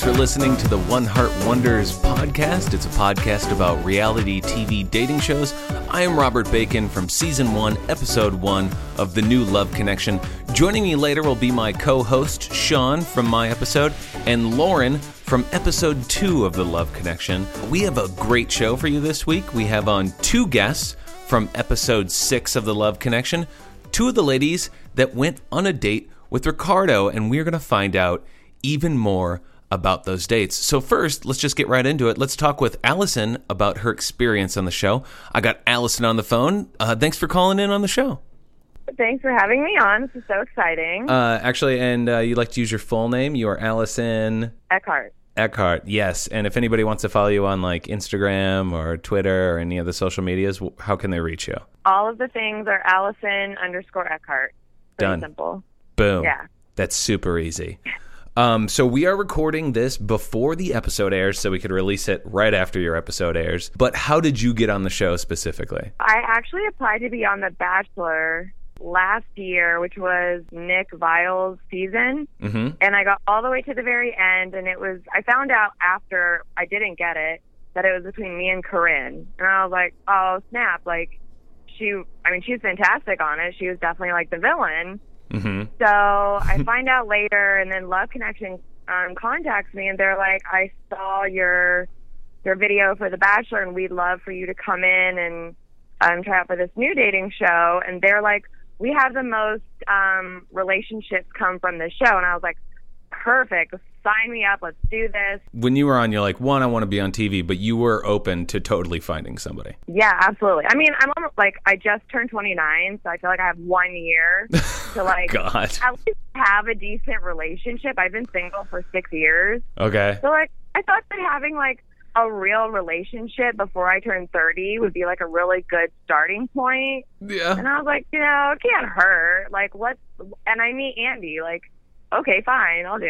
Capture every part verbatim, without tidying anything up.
Thanks for listening to the One Heart Wonders podcast. It's a podcast about reality T V dating shows. I am Robert Bacon from Season one, Episode one of The New Love Connection. Joining me later will be my co-host, Sean, from my episode, and Lauren from Episode two of The Love Connection. We have a great show for you this week. We have on two guests from Episode six of The Love Connection, two of the ladies that went on a date with Ricardo, and we're going to find out even more about those dates. So first, let's just get right into it. Let's talk with Allison about her experience on the show. I got Allison on the phone. Uh, thanks for calling in on the show. Thanks for having me on. This is so exciting. Uh, actually, and uh, you'd like to use your full name. You are Allison Eckhart. Eckhart, yes. And if anybody wants to follow you on like Instagram or Twitter or any of the social medias, how can they reach you? All of the things are Allison underscore Eckhart. Pretty Done. Simple. Boom. Yeah. That's super easy. Um, so we are recording this before the episode airs, so we could release it right after your episode airs. But how did you get on the show specifically? I actually applied to be on The Bachelor last year, which was Nick Viall's season. Mm-hmm. And I got all the way to the very end, and it was, I found out after I didn't get it, that it was between me and Corinne. And I was like, oh, snap. Like, she, I mean, she was fantastic on it. She was definitely like the villain. Mm-hmm. So I find out later, and then Love Connection um, contacts me, and they're like, I saw your your video for The Bachelor, and we'd love for you to come in and um, try out for this new dating show. And they're like, we have the most um, relationships come from this show. And I was like, perfect. Sign me up. Let's do this. When you were on, you're like, one, I want to be on T V, but you were open to totally finding somebody. Yeah, absolutely. I mean, I'm almost like, I just turned twenty-nine, so I feel like I have one year to like God. at least have a decent relationship. I've been single for six years. Okay. So like, I thought that having like a real relationship before I turned thirty would be like a really good starting point. Yeah. And I was like, you know, it can't hurt. Like, what? And I meet Andy, like, okay, fine, I'll do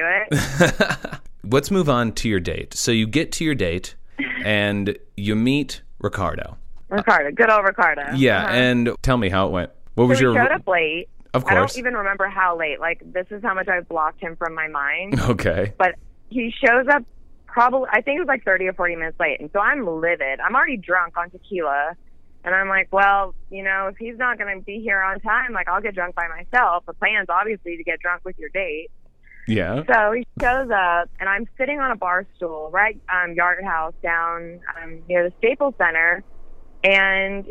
it. Let's move on to your date. So you get to your date, and you meet Ricardo. Ricardo, good old Ricardo. Yeah, Uh-huh. and tell me how it went. What was so your... we showed up late. Of I course. don't even remember how late. Like, this is how much I've blocked him from my mind. Okay. But he shows up probably, I think it was like thirty or forty minutes late. And so I'm livid. I'm already drunk on tequila. And I'm like, well, you know, if he's not going to be here on time, like, I'll get drunk by myself. The plan's obviously to get drunk with your date. Yeah. So he shows up, and I'm sitting on a bar stool, right, um, Yard House down um, near the Staples Center, and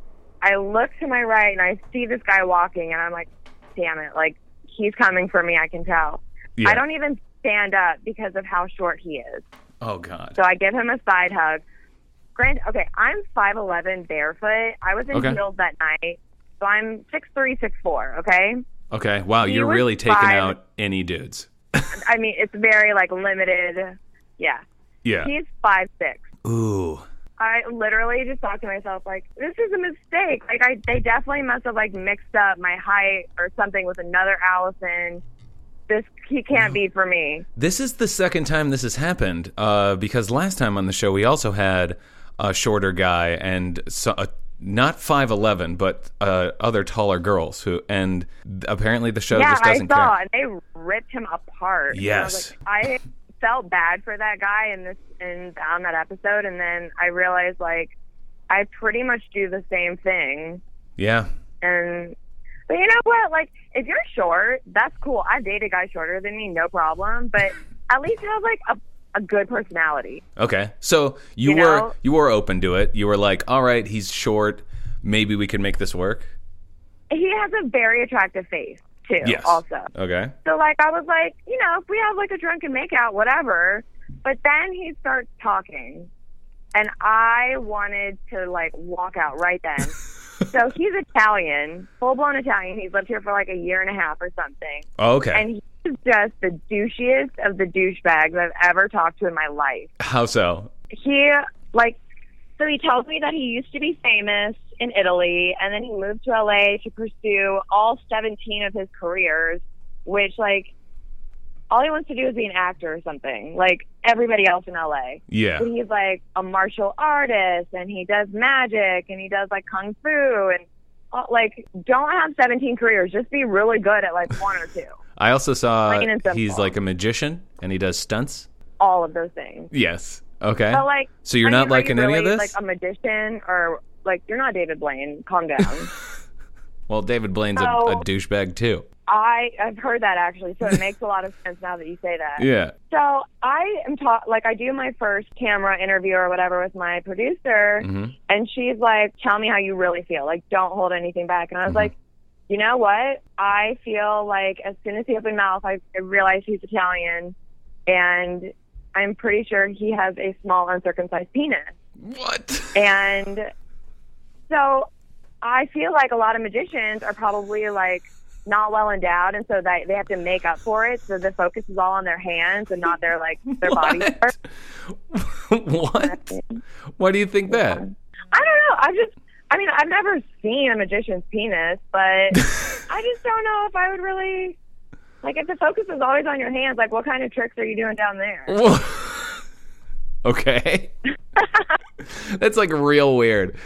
I look to my right, and I see this guy walking, and I'm like, damn it, like, he's coming for me, I can tell. Yeah. I don't even stand up because of how short he is. Oh, God. So I give him a side hug. Grand, okay, I'm five eleven barefoot. I was in Okay. heels that night, so I'm six three, six four, okay? Okay. Wow, He you're was really taking five. out any dudes. I mean, it's very, like, limited. Yeah. Yeah. He's five six. Ooh. I literally just thought to myself, like, this is a mistake. Like, I they definitely must have, like, mixed up my height or something with another Allison. This, he can't be for me. This is the second time this has happened, uh, because last time on the show we also had a shorter guy and so, uh, not five eleven, but uh, other taller girls who, and apparently the show yeah, just doesn't I saw, care. and they ripped him apart. Yes. And I was like, I felt bad for that guy in this in on that episode, and then I realized, like, I pretty much do the same thing. Yeah. And but you know what? Like, if you're short, that's cool. I dated guys shorter than me, no problem. But at least have like a a good personality. Okay. So you, You were know? you were open to it. You were like, all right, he's short. Maybe we can make this work. He has a very attractive face too. Yes. Also. Okay. So like, I was like, you know, if we have like a drunken makeout, whatever. But then he starts talking, and I wanted to like walk out right then. So he's Italian, full blown Italian. He's lived here for like a year and a half or something. Oh, okay. And he's just the douchiest of the douchebags I've ever talked to in my life. How so? He, like, so he tells me that he used to be famous in Italy, and then he moved to L A to pursue all seventeen of his careers, which, like, all he wants to do is be an actor or something, like everybody else in L A. Yeah. But he's, like, a martial artist, and he does magic, and he does, like, kung fu, and, uh, like, don't have seventeen careers. Just be really good at, like, one or two. I also saw Plain and simple. he's like a magician, and he does stunts. all of those things. Yes. Okay. But like, so you're I not mean, liking really, any of this? Like a magician or like you're not David Blaine. Calm down. Well, David Blaine's so, a, a douchebag too. I I've heard that actually, so it makes a lot of sense now that you say that. Yeah. So I am taught like I do my first camera interview or whatever with my producer, mm-hmm. and she's like, "Tell me how you really feel. Like, don't hold anything back." And I was mm-hmm. like, "You know what? I feel like as soon as he opened mouth, I, I realized he's Italian, and I'm pretty sure he has a small uncircumcised penis." What? And so I feel like a lot of magicians are probably like not well endowed, and so they they have to make up for it. So the focus is all on their hands and not their like their body parts. What? Why do you think that? I don't know. I just, I mean, I've never seen a magician's penis, but I just don't know if I would really like if the focus is always on your hands. Like, what kind of tricks are you doing down there? Okay. That's like real weird.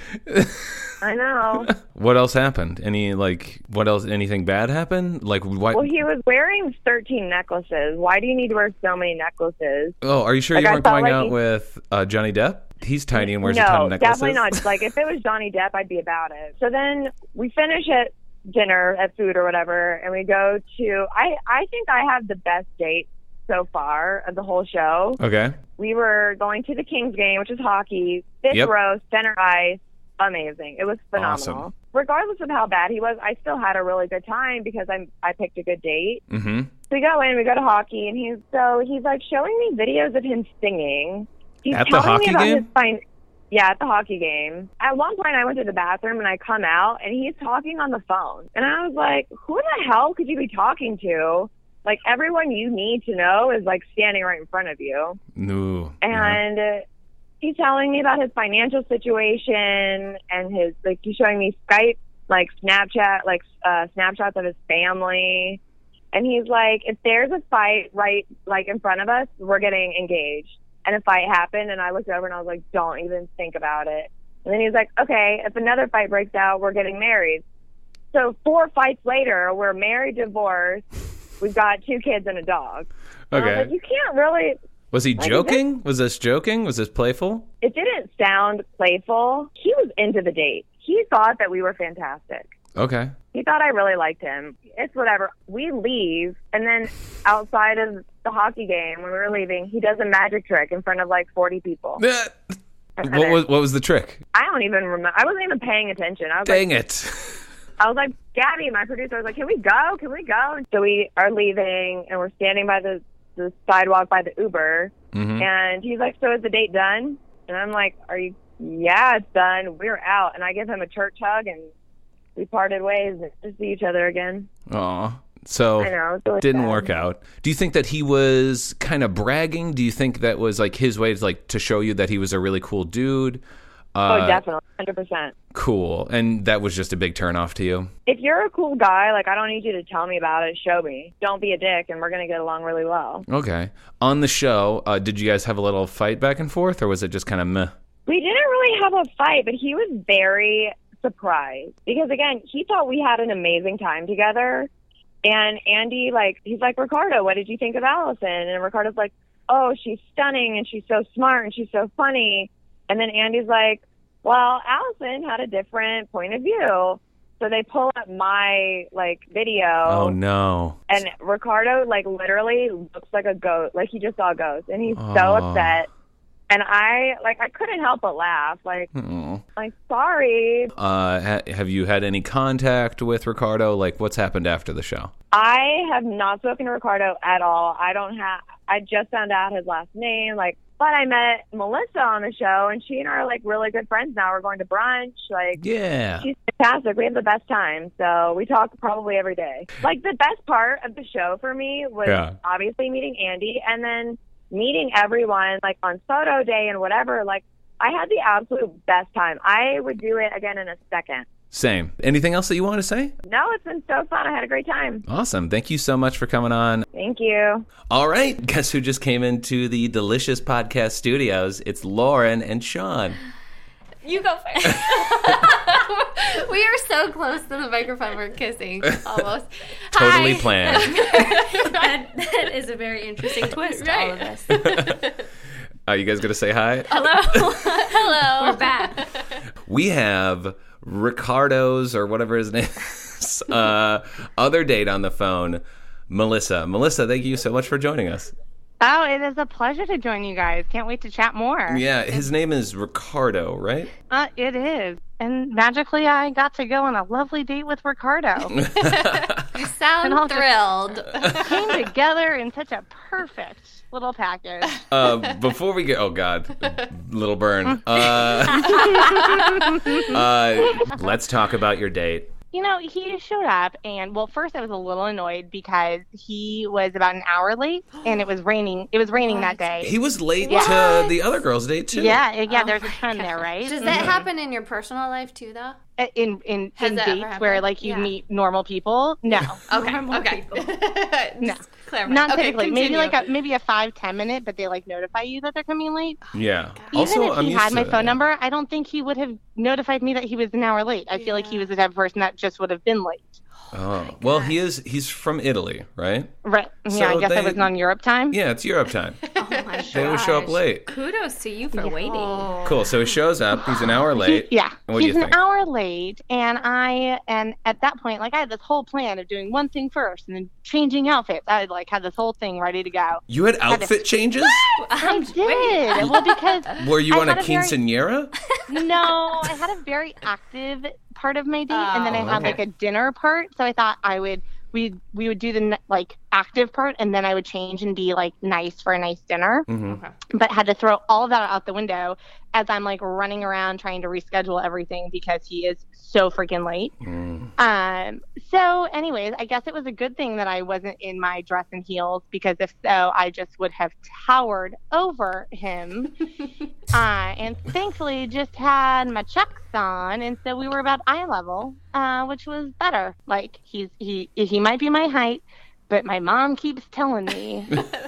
I know. What else happened? Any like what else? Anything bad happened? Like what? Well, he was wearing thirteen necklaces. Why do you need to wear so many necklaces? Oh, are you sure like, you I weren't felt going like out he... with uh, Johnny Depp? He's tiny and wears no, a ton of necklaces. definitely not. Like if it was Johnny Depp, I'd be about it. So then we finish at dinner at food or whatever, and we go to. I I think I have the best date so far of the whole show. Okay. We were going to the Kings game, which is hockey, fifth Yep. row, center ice. Amazing. It was phenomenal. Awesome. Regardless of how bad he was, I still had a really good time because I I picked a good date. Mm-hmm. So we go in, we go to hockey, and he's so he's like showing me videos of him singing. He's At the telling hockey me about game? his fin- yeah, at the hockey game. At one point, I went to the bathroom and I come out, and he's talking on the phone, and I was like, "Who the hell could you be talking to? Like everyone you need to know is like standing right in front of you." No. And no. he's telling me about his financial situation and his like he's showing me Skype, like Snapchat, like uh, snapshots of his family. And he's like, if there's a fight right like in front of us, we're getting engaged. And a fight happened, and I looked over and I was like, don't even think about it. And then he was like, okay, if another fight breaks out, we're getting married. So four fights later, we're married, divorced. We've got two kids and a dog. And Okay. I was like, you can't really. Was he like, joking? This, was this joking? Was this playful? It didn't sound playful. He was into the date. He thought that we were fantastic. Okay. He thought I really liked him. It's whatever. We leave, and then outside of the hockey game, when we were leaving, he does a magic trick in front of like forty people. what was what was the trick? I don't even remember. I wasn't even paying attention. I was Dang like, it. I was like, Gabby, my producer, was like, can we go? Can we go? And so we are leaving, and we're standing by the, the sidewalk by the Uber, Mm-hmm. and he's like, so is the date done? And I'm like, are you, yeah, it's done. We're out. And I give him a church hug, and we parted ways to see each other again. Aw. So I know, it was really didn't sad. work out. Do you think that he was kind of bragging? Do you think that was like his way to like to show you that he was a really cool dude? Uh, Oh, definitely, one hundred percent. Cool. And that was just a big turnoff to you? If you're a cool guy, like, I don't need you to tell me about it. Show me. Don't be a dick, and we're going to get along really well. Okay. On the show, uh, did you guys have a little fight back and forth, or was it just kind of meh? We didn't really have a fight, but he was very surprised. Because, again, he thought we had an amazing time together. And Andy, like, he's like, Ricardo, what did you think of Allison? And Ricardo's like, oh, she's stunning, and she's so smart, and she's so funny. And then Andy's like, well, Allison had a different point of view. So they pull up my, like, video. Oh, no. And Ricardo, like, literally looks like a ghost. Like, he just saw a ghost. And he's Oh. so upset. And I, like, I couldn't help but laugh. Like, Oh. like sorry. Uh, ha- have you had any contact with Ricardo? Like, what's happened after the show? I have not spoken to Ricardo at all. I don't have, I just found out his last name. Like, but I met Melissa on the show, and she and I are, like, really good friends now. We're going to brunch. Like, Yeah. she's fantastic. We have the best time. So we talk probably every day. Like, the best part of the show for me was Yeah. obviously meeting Andy, and then meeting everyone, like, on photo day and whatever. Like, I had the absolute best time. I would do it again in a second. Same. Anything else that you want to say? No, it's been so fun. I had a great time. Awesome. Thank you so much for coming on. Thank you. All right. Guess who just came into the Delicious Podcast studios? It's Lauren and Sean. You go first. We are so close to the microphone. We're kissing almost. Totally Hi. planned. that, that is a very interesting twist to all of this. Are you guys going to say hi? Hello. Hello. We're back. We have Ricardo's, or whatever his name is, uh, other date on the phone, Melissa. Melissa, thank you so much for joining us. Oh, it is a pleasure to join you guys. Can't wait to chat more. Yeah, his name is Ricardo, right? Uh, it is. And magically, I got to go on a lovely date with Ricardo. You sound And I'll just- thrilled. Came together in such a perfect little package. Uh, before we get, oh God, little burn. Uh, uh, let's talk about your date. You know, he showed up, and well, first I was a little annoyed because he was about an hour late, and it was raining. It was raining that day. He was late Yeah. to the other girl's date too. Yeah, yeah. Oh There's a my trend there, gosh. right? Does that happen in your personal life too, though? in in, Has in that ever dates where happened? like you Yeah. meet normal people? No, Okay. Normal Okay. people. No. Just clarifying. not Okay, typically. Maybe continue. like a maybe a five ten minute, but they like notify you that they're coming late. Yeah. Even Also, if I'm he used had to my that. phone number, I don't think he would have notified me that he was an hour late. I feel like he Yeah. was the type of person that just would have been late. Oh, well, he is. He's from Italy, right? Right. Yeah, So I guess I they- wasn't on Europe time. Yeah, it's Europe time. Oh my They always show up gosh. late. Kudos to you for waiting. Oh. Cool. So he shows up. He's an hour late. He- yeah. And what do He's you an think? hour late, and I and at that point, like I had this whole plan of doing one thing first and then changing outfits. I like had this whole thing ready to go. You had outfit changes? I did. Well, because Were you I on a had a very- quinceañera? no, I had a very active part of my date, and then I Oh, had okay. like a dinner part. So I thought I would we we would do the n- like active part, and then I would change and be like nice for a nice dinner. hmm Okay. But had to throw all of that out the window as I'm like running around trying to reschedule everything because he is so freaking late. Mm. Um. So, anyways, I guess it was a good thing that I wasn't in my dress and heels, because if so, I just would have towered over him. uh, and thankfully, just had my chucks on, and so we were about eye level, uh, which was better. Like he's he he might be my height, but my mom keeps telling me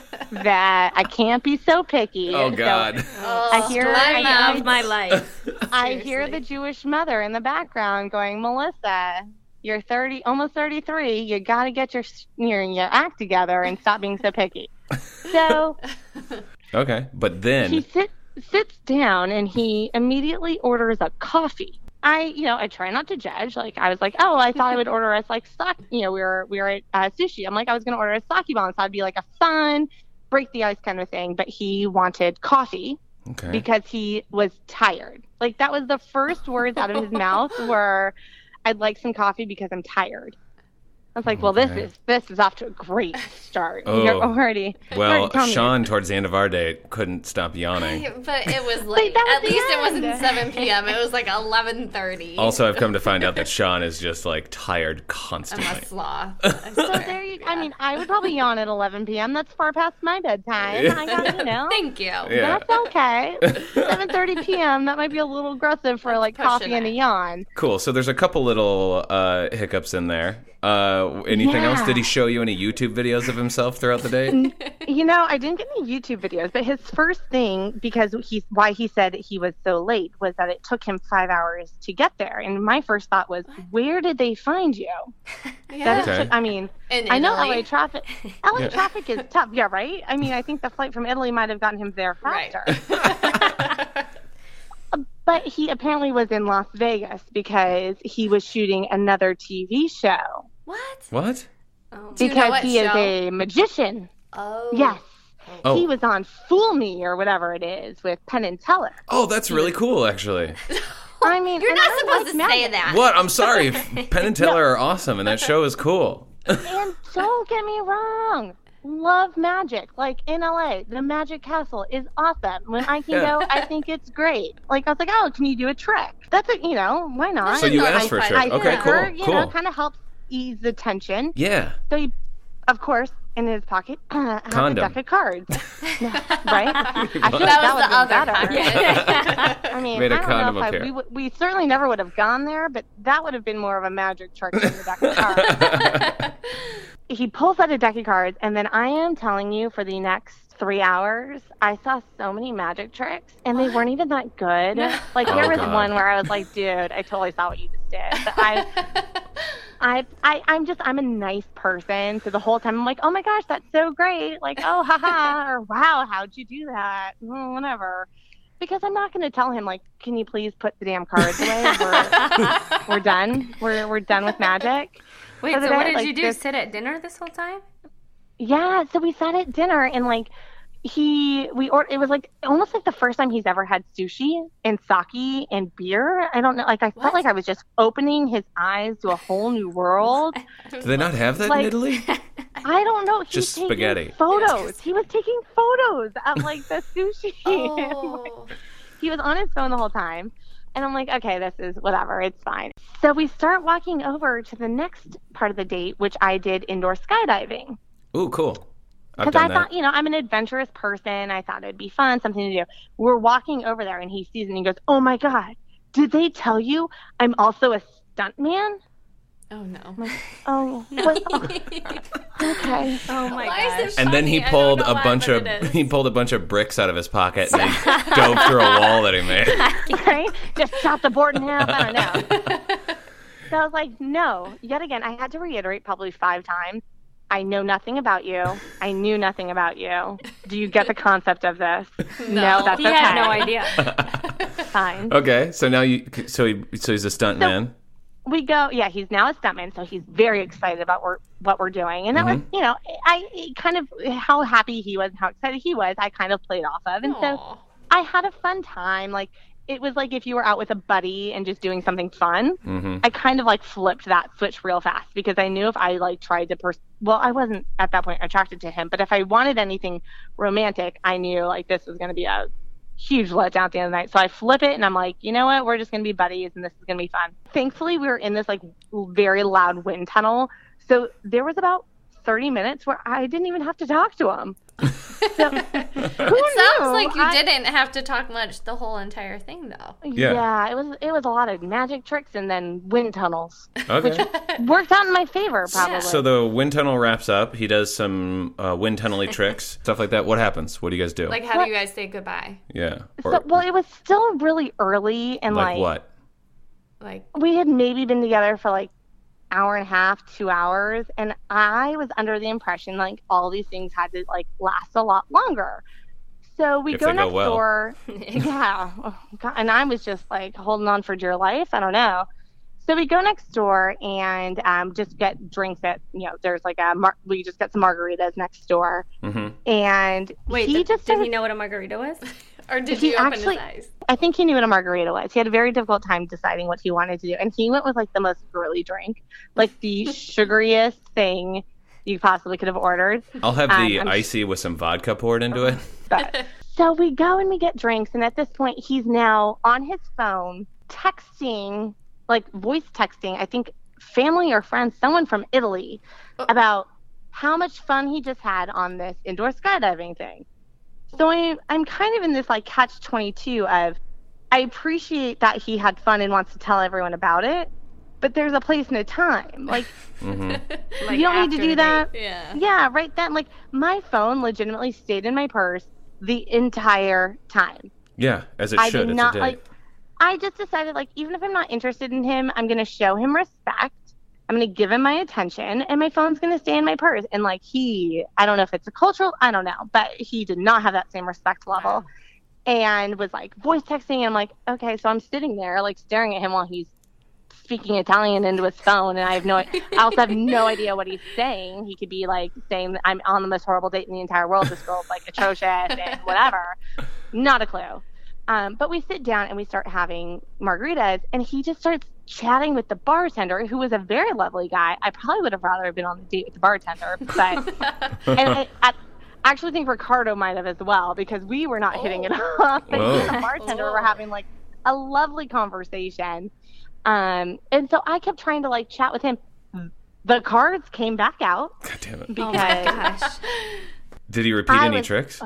that I can't be so picky. Oh So God. Oh, I hear- Line I- of my life. I hear Seriously. the Jewish mother in the background going, Melissa, you're thirty, almost thirty-three. You got to get your, your your act together and stop being so picky. So Okay, but he then sit, sits down and he immediately orders a coffee. I, you know, I try not to judge. Like I was like, oh, I thought I would order us like sake. You know, we were we were at uh, sushi. I'm like, I was going to order a sake bomb, so I'd be like a fun, break the ice kind of thing. But he wanted coffee. okay. Because he was tired. Like that was the first words out of his mouth were, "I'd like some coffee because I'm tired." I was like, "Well, Okay. this is this is off to a great start. Oh. You're already Well, already telling me." Sean, towards the end of our date, couldn't stop yawning. But it was late. that was At the least it end. wasn't seven p.m. It was like eleven thirty. Also, I've come to find out that Sean is just like tired I'm constantly. a sloth. So there you. I mean, I would probably yawn at eleven p.m. That's far past my bedtime. I got you know. Thank you. Yeah. That's okay. seven thirty p.m. That might be a little aggressive for like pushing coffee and a it. yawn. Cool. So there's a couple little uh, hiccups in there. Uh, anything else? Yeah. Did he show you any YouTube videos of himself throughout the date? You know, I didn't get any YouTube videos, but his first thing, because he's why he said he was so late, was that it took him five hours to get there. And my first thought was, where did they find you? Yeah. That Okay. is, I mean, In I know Italy. L A traffic. L A Yeah. traffic is tough. Yeah, right. I mean, I think the flight from Italy might have gotten him there Right. faster. But he apparently was in Las Vegas because he was shooting another T V show. What? What? Oh. Do you know Because what he is show? a magician. Oh. Yes. Oh. He was on Fool Me or whatever it is with Penn and Teller. Oh, that's really cool, actually. I mean, You're and not I supposed like to magic. say that. What? I'm sorry. Penn and Teller are awesome, and that show is cool. And don't get me wrong, love magic. Like in L A, the Magic Castle is awesome. When I can Yeah. go, I think it's great. Like I was like, oh, can you do a trick? That's a, you know, why not? So you I asked for a find- trick. I Okay, figure, cool, You cool. know, kind of helps ease the tension. Yeah. So he, of course, in his pocket, had Condom. a deck of cards. right? I feel like That that was the would other have been better. part. I mean, Made a I don't condom know if I, appear. we, would- we certainly never would have gone there, but that would have been more of a magic trick than the deck of cards. He pulls out a deck of cards, and then I am telling you, for the next three hours, I saw so many magic tricks, and they weren't even that good. Like, Oh, there was God. one where I was like, dude, I totally saw what you just did. But I, I, I, I'm just, I'm a nice person. So the whole time I'm like, oh my gosh, that's so great. Like, oh, haha, or wow, how'd you do that? Mm, whatever. Because I'm not going to tell him, like, can you please put the damn cards away? We're, we're done. We're, we're done with magic. Wait, For the so what day, did like, you do? this- Sit at dinner this whole time? Yeah, so we sat at dinner and like he we or it was like almost like the first time he's ever had sushi and sake and beer. I don't know, like I What? felt like I was just opening his eyes to a whole new world. Do they not have that Like- in Italy? I don't know. He's Just taking spaghetti. photos. He was taking photos of like the sushi. Oh. He was on his phone the whole time. And I'm like, okay, this is whatever. It's fine. So we start walking over to the next part of the date, which I did indoor skydiving. Ooh, cool. I've Because I done thought, that. you know, I'm an adventurous person. I thought it'd be fun, something to do. We're walking over there, and he sees it, and he goes, oh, my God, did they tell you I'm also a stuntman? Oh, no. Oh, what? Oh, okay. Oh, my Why is gosh. this And then he funny? I pulled don't know a why, bunch but of it is. he pulled a bunch of bricks out of his pocket and then dove through a wall that he made. Right? Just shot the board in half. I don't know. So I was like, no. Yet again, I had to reiterate probably five times. I know nothing about you. I knew nothing about you. Do you get the concept of this? No, that's He okay. had no idea. Fine. Okay, so now you so he so he's a stunt man. We go, yeah, he's now a stuntman, so he's very excited about we're, what we're doing. And that was, you know, I it kind of, how happy he was and how excited he was, I kind of played off of. And so Aw. I had a fun time. Like, it was like if you were out with a buddy and just doing something fun. Mm-hmm. I kind of like flipped that switch real fast because I knew if I like tried to, pers- well, I wasn't at that point attracted to him, but if I wanted anything romantic, I knew like this was going to be a huge letdown at the end of the night. So I flip it and I'm like, you know what? We're just going to be buddies and this is going to be fun. Thankfully, we were in this like very loud wind tunnel. So there was about thirty minutes where I didn't even have to talk to him. So, who It knew? sounds like you I- didn't have to talk much the whole entire thing, though. Yeah. Yeah, it was it was a lot of magic tricks and then wind tunnels. Okay. Worked out in my favor, probably. So the wind tunnel wraps up. He does some uh, wind tunnel-y tricks, stuff like that. What happens? What do you guys do? Like, how What? do you guys say goodbye? yeah. Or, So, well, it was still really early, and like like, what? Like, we had maybe been together for like hour and a half, two hours, and I was under the impression like all these things had to like last a lot longer. So we If go they go next well. door, yeah, oh, God, and I was just like holding on for dear life. I don't know. So we go next door and um, just get drinks at, you know, there's like a, mar- we just get some margaritas next door. Mm-hmm. And Wait, he th- just did he started- know what a margarita was? or did He you open actually- his eyes? I think he knew what a margarita was. He had a very difficult time deciding what he wanted to do. And he went with like the most girly drink, like the sugariest thing you possibly could have ordered. I'll have the Um, I'm- icy with some vodka poured into it. But so we go and we get drinks. And at this point, he's now on his phone texting, like voice texting, I think family or friends, someone from Italy, Oh. about how much fun he just had on this indoor skydiving thing. So I, I'm kind of in this like catch twenty-two of, I appreciate that he had fun and wants to tell everyone about it, but there's a place and a time. Like, Mm-hmm. Like, you don't need to after do the that. date. Yeah. Yeah, right then. Like, my phone legitimately stayed in my purse the entire time. Yeah, as it I should. did It's not a date. like. I just decided, like, even if I'm not interested in him, I'm going to show him respect. I'm going to give him my attention, and my phone's going to stay in my purse. And, like, he, I don't know if it's a cultural, I don't know, but he did not have that same respect level. Wow. And was, like, voice texting. And I'm like, okay, so I'm sitting there, like, staring at him while he's speaking Italian into his phone. And I have no, I also have no idea what he's saying. He could be, like, saying that I'm on the most horrible date in the entire world. This girl's, like, atrocious and whatever. Not a clue. Um, but we sit down and we start having margaritas, and he just starts chatting with the bartender, who was a very lovely guy. I probably would have rather been on the date with the bartender, but and I, I actually think Ricardo might have as well, because we were not hitting it off. And Whoa. he and the bartender were having like a lovely conversation, um, and so I kept trying to like chat with him. The cards came back out God damn it. Oh my because gosh. Did he repeat I any was- tricks?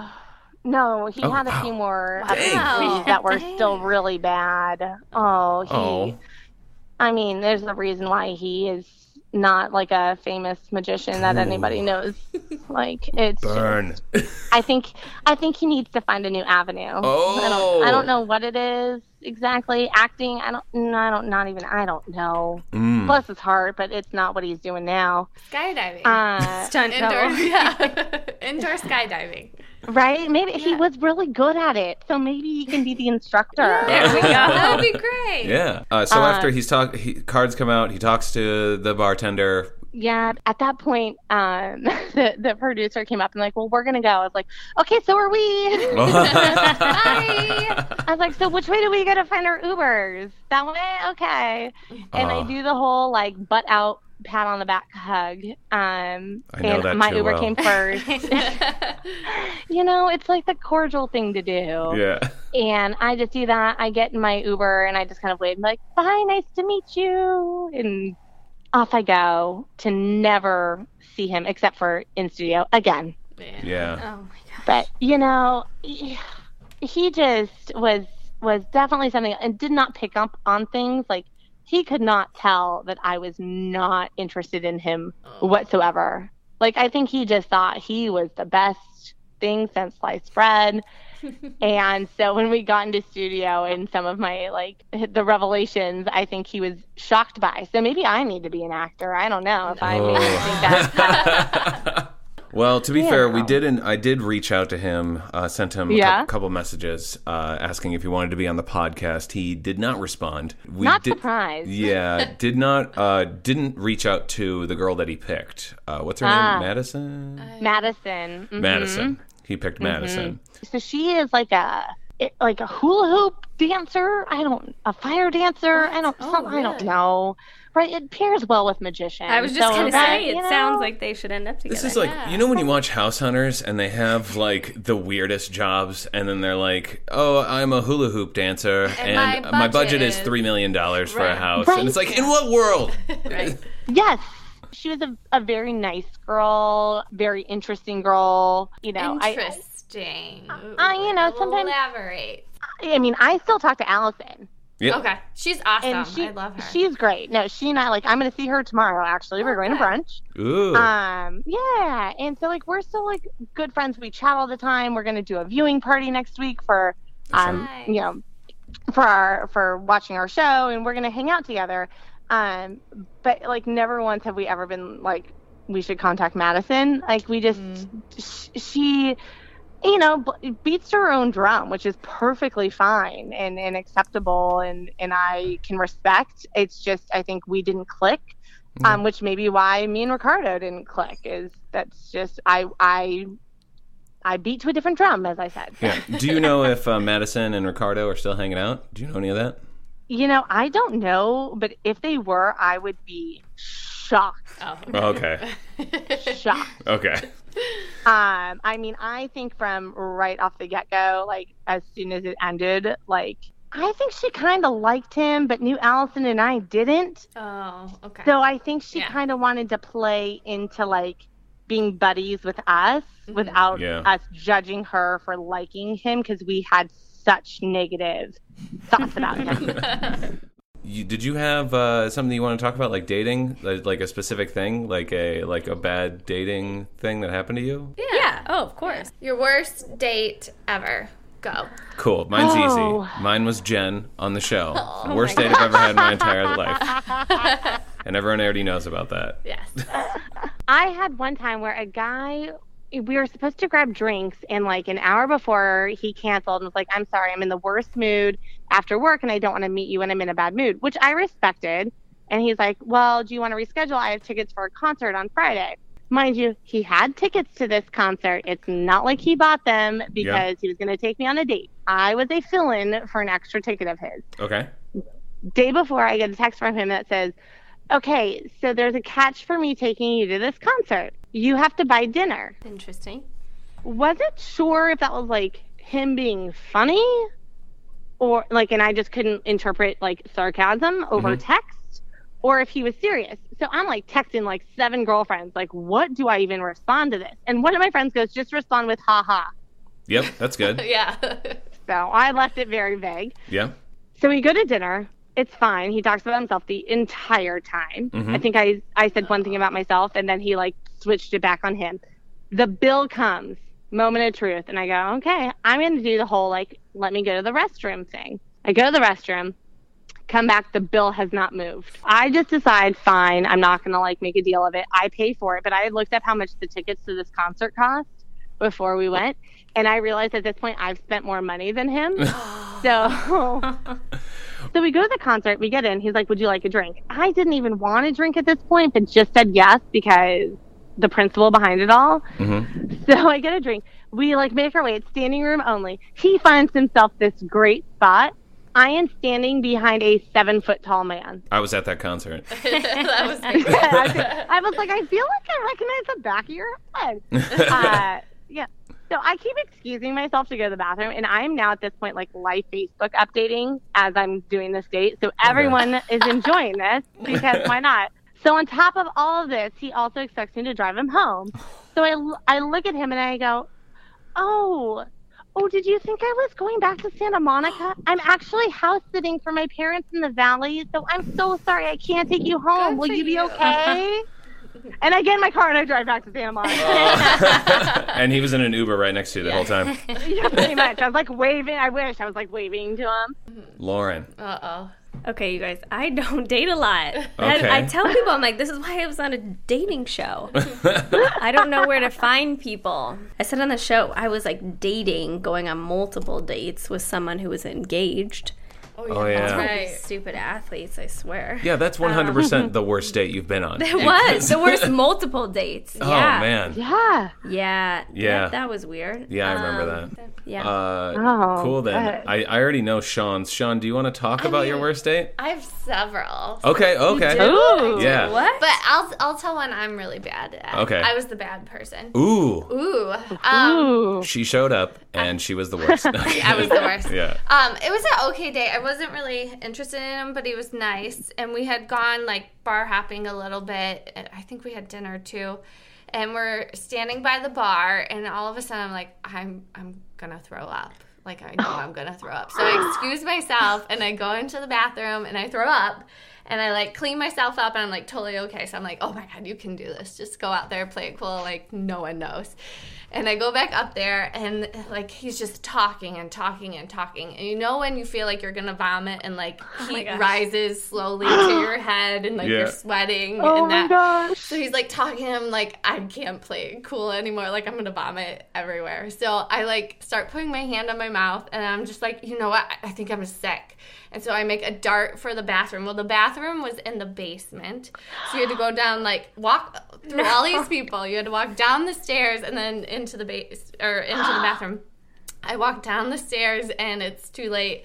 no, he Oh, had a wow. few more Dang. other things that were Dang. still really bad. Oh, he. Oh. I mean, there's a reason why he is not like a famous magician that anybody knows. Like it's Burn. Just, I think I think he needs to find a new avenue. Oh. I don't I don't know what it is exactly. Acting, I don't no, I don't not even I don't know. Mm. Bless his heart, but it's not what he's doing now. Skydiving. Uh, Stunt Indoor, double. yeah. Indoor skydiving. right? Maybe Yeah. he was really good at it. So maybe he can be the instructor. There we go. That would be great. Yeah. Uh, so Uh, after he's talk, he, cards come out. He talks to the bartender. Yeah, at that point, um, the, the producer came up and like, well, we're going to go. I was like, okay, so are we. Bye. I was like, so which way do we go to find our Ubers? That way? Okay. And Oh. I do the whole like butt out, pat on the back hug. Um, I know and that my too Uber well. came first. You know, it's like the cordial thing to do. Yeah. And I just do that. I get in my Uber and I just kind of wave, like, bye, nice to meet you. And off I go to never see him except for in studio again. Yeah. Oh my god. But, you know, he, he just was was definitely something and did not pick up on things. Like, he could not tell that I was not interested in him whatsoever. Like, I think he just thought he was the best thing since sliced bread. And so when we got into studio and some of my, like, the revelations, I think he was shocked by. So maybe I need to be an actor. I don't know if I maybe think that. Well, to be Yeah. fair, we didn't. I did reach out to him, uh, sent him a Yeah? cou- couple messages uh, asking if he wanted to be on the podcast. He did not respond. We Not did, surprised. Yeah, did not. Uh, didn't reach out to the girl that he picked. Uh, what's her Ah. name? Madison. Madison. Mhm. Madison. He picked Madison. So she is like a it, like a hula hoop dancer. I don't a fire dancer. I don't. Oh, some, I don't really? know. Right? It pairs well with magician. I was just So gonna that, say, it you know, sounds like they should end up together. This is like, Yeah. you know when you watch House Hunters and they have like the weirdest jobs and then they're like, oh, I'm a hula hoop dancer and, my my, budget budget is is- three million dollars for a Right. house. Right. And it's like, in what world? Right. Yes. She was a, a very nice girl, very interesting girl. You know, I, Interesting. I- you know, sometimes- Elaborate. I mean, I still talk to Allison, Yeah. Okay. She's awesome. and she, I love her. she's great. No, she and I like. I'm going to see her tomorrow. Actually, we're going to Okay. brunch. Ooh. Um, yeah, and so like we're still like good friends. We chat all the time. We're gonna do a viewing party next week for, um, Nice. you know, for our for watching our show, and we're gonna hang out together. Um, but like never once have we ever been like we should contact Madison. Like we just sh- she, you know, b- beats to her own drum, which is perfectly fine and and acceptable, and and I can respect. It's just I think we didn't click. Um, which may be why me and Ricardo didn't click. Is that's just I I I beat to a different drum, as I said. Yeah. Do you know if uh, Madison and Ricardo are still hanging out? Do you know any of that? You know, I don't know, but if they were, I would be shocked. Oh. Okay. Shocked. Okay. Um, I mean, I think from right off the get go, like as soon as it ended, like I think she kind of liked him, but knew Allison and I didn't. Oh, okay. So I think she Yeah. kind of wanted to play into like being buddies with us without Yeah. us judging her for liking him because we had such negative thoughts about him. You, did you have uh, something you want to talk about, like dating, like, like a specific thing, like a like a bad dating thing that happened to you? yeah. Oh, of course. Your worst date ever. Go. Cool. Mine's Oh. easy. Mine was Jen on the show. Worst date I've ever had in my entire life. And everyone already knows about that. Yes. I had one time where a guy, we were supposed to grab drinks, and like an hour before he canceled and was like, I'm sorry, I'm in the worst mood after work and I don't want to meet you when I'm in a bad mood, which I respected. And he's like, well, do you want to reschedule? I have tickets for a concert on Friday. Mind you, he had tickets to this concert. It's not like he bought them because he was going to take me on a date. I was a fill-in for an extra ticket of his. Okay. Day before, I get a text from him that says, okay, so there's a catch for me taking you to this concert. You have to buy dinner. Interesting. Wasn't sure if that was like him being funny or like, and I just couldn't interpret like sarcasm over text, or if he was serious. So I'm like texting like seven girlfriends, like, what do I even respond to this? And one of my friends goes, just respond with ha ha. Yep, that's good. Yeah. So I left it very vague. Yeah. So we go to dinner. it's fine. He talks about himself the entire time. Mm-hmm. I think I I said one thing about myself, and then he like switched it back on him. The bill comes, moment of truth, and I go, okay, I'm going to do the whole like, let me go to the restroom thing. I go to the restroom, come back, the bill has not moved. I just decide, fine, I'm not going to like make a deal of it. I pay for it, but I looked up how much the tickets to this concert cost before we went, and I realized at this point I've spent more money than him. so so we go to the concert, we get in, he's like, would you like a drink? I didn't even want a drink at this point, but just said yes because the principle behind it all. Mm-hmm. So I get a drink. We like make our way. It's standing room only. He finds himself this great spot. I am standing behind a seven foot tall man. I was at that concert. That was I, I was like, I feel like I recognize the back of your head. Uh, yeah. So I keep excusing myself to go to the bathroom, and I'm now at this point like live Facebook updating as I'm doing this date. So everyone is enjoying this because why not? So on top of all of this, he also expects me to drive him home. So I, I look at him and I go, oh, oh, did you think I was going back to Santa Monica? I'm actually house sitting for my parents in the valley, so I'm so sorry I can't take you home. Good Will for you be you. okay? And I get in my car and I drive back to Santa Monica. And he was in an Uber right next to you the Yeah. whole time. Yeah, pretty much. I was like waving. I wish I was like waving to him. Lauren. Uh-oh. Okay, you guys, I don't date a lot. Okay. I, I tell people, I'm like, this is why I was on a dating show. I don't know where to find people. I said on the show, I was like dating, going on multiple dates with someone who was engaged. Oh, yeah. That's These right. Stupid athletes, I swear. Yeah, that's one hundred percent the worst date you've been on. It was the worst multiple dates. Oh, Yeah. man. Yeah. Yeah. Yeah. That, that was weird. Yeah, I remember Um, that. Yeah. Uh, Oh, cool then. good. I, I already know Sean's. Sean, do you want to talk I about your mean- worst date? I have several. Okay, okay. Ooh. Yeah. What? But I'll I'll tell one I'm really bad at. Okay. I was the bad person. Ooh. Ooh. Um, Ooh. She showed up and she was the worst. I was the worst. Yeah. Um, it was an okay day. I wasn't really interested in him, but he was nice. And we had gone like bar hopping a little bit. I think we had dinner too. And we're standing by the bar, and all of a sudden I'm like, I'm I'm gonna throw up. Like I know I'm gonna throw up. So I excuse myself and I go into the bathroom and I throw up. And I like clean myself up and I'm like totally okay. So I'm like, oh my God, you can do this. Just go out there, play it cool, like no one knows. And I go back up there and like he's just talking and talking and talking. And you know when you feel like you're gonna vomit and like heat gosh. rises slowly to your head and like Yeah. you're sweating Oh and my that. gosh. So he's like talking to him like I can't play it cool anymore. Like I'm gonna vomit everywhere. So I like start putting my hand on my mouth and I'm just like, you know what? I think I'm sick. And so I make a dart for the bathroom. Well, the bathroom was in the basement. So you had to go down, like, walk through all these people. You had to walk down the stairs and then into the base or into the bathroom. I walked down the stairs and it's too late.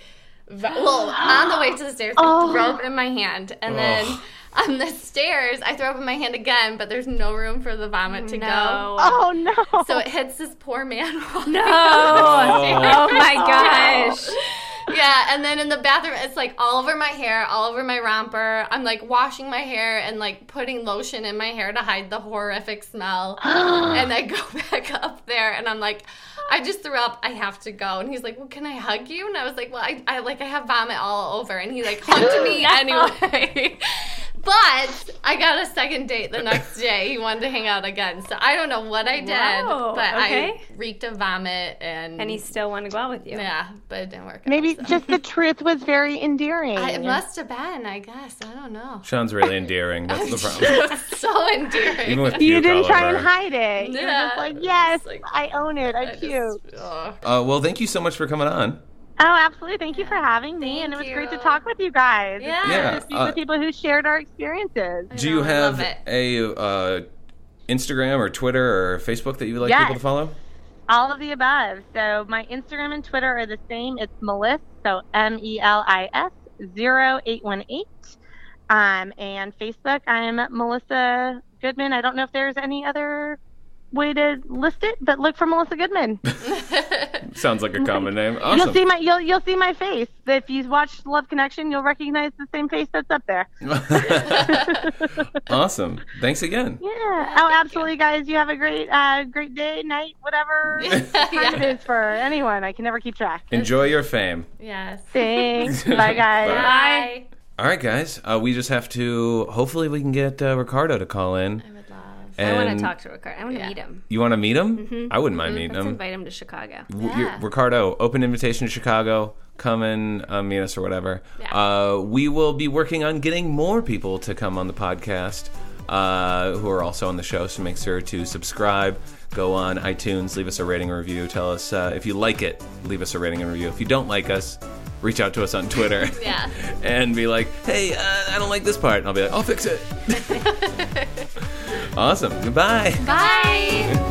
Well, on the way to the stairs, I throw up in my hand. And then Ugh. on the stairs, I throw up in my hand again, but there's no room for the vomit to No. go. Oh no. So it hits this poor man. No. Oh my gosh. Yeah, and then in the bathroom, it's like all over my hair, all over my romper. I'm like washing my hair and like putting lotion in my hair to hide the horrific smell. And I go back up there and I'm like, I just threw up. I have to go. And he's like, well, can I hug you? And I was like, well, I, I like I have vomit all over. And he like hugged me anyway. But I got a second date the next day. He wanted to hang out again. So I don't know what I did, Wow, but okay. I reeked of vomit and And he still wanted to go out with you. yeah, but it didn't work out. Maybe so. just the truth was very endearing. I, it must have been, I guess. I don't know. Sean's really endearing. That's the problem. So endearing. Even with You puke didn't all try over. and hide it. You were Yeah. just like, yes, It's like- I own it. I, I just- puked. ugh. Uh, well, thank you so much for coming on. Oh, absolutely. Thank you for having me. Thank and it was great to you. talk with you guys. Yeah. Yeah. To speak uh, with people who shared our experiences. I Do know, you I have love it. a uh, Instagram or Twitter or Facebook that you would like Yes. people to follow? All of the above. So my Instagram and Twitter are the same. It's Melis, so M E L I S zero eight one eight. Um, and Facebook, I'm Melissa Goodman. I don't know if there's any other way to list it, but look for Melissa Goodman. Sounds like a common name. You'll Awesome. see my you'll you'll see my face. If you watch Love Connection, you'll recognize the same face that's up there. Awesome. Thanks again. Yeah. Oh, absolutely, guys. You have a great uh great day, night, whatever time it is for anyone. I can never keep track. Enjoy your fame. Yes. Thanks. Bye, guys. Bye. Bye. All right, guys. Uh, we just have to. Hopefully, we can get uh, Ricardo to call in. I would love. I want And to talk to Ricardo. I want to Yeah. meet him. You want to meet him? Mm-hmm. I wouldn't mind meeting Let's him. invite him to Chicago. W- Yeah. you're- Ricardo, open invitation to Chicago. Come and uh, meet us or whatever. Yeah. Uh, we will be working on getting more people to come on the podcast uh, who are also on the show. So make sure to subscribe. Go on iTunes, leave us a rating and review. Tell us uh, if you like it, leave us a rating and review. If you don't like us, reach out to us on Twitter. Yeah. And be like, hey, uh, I don't like this part. And I'll be like, I'll fix it. Awesome. Goodbye. Bye.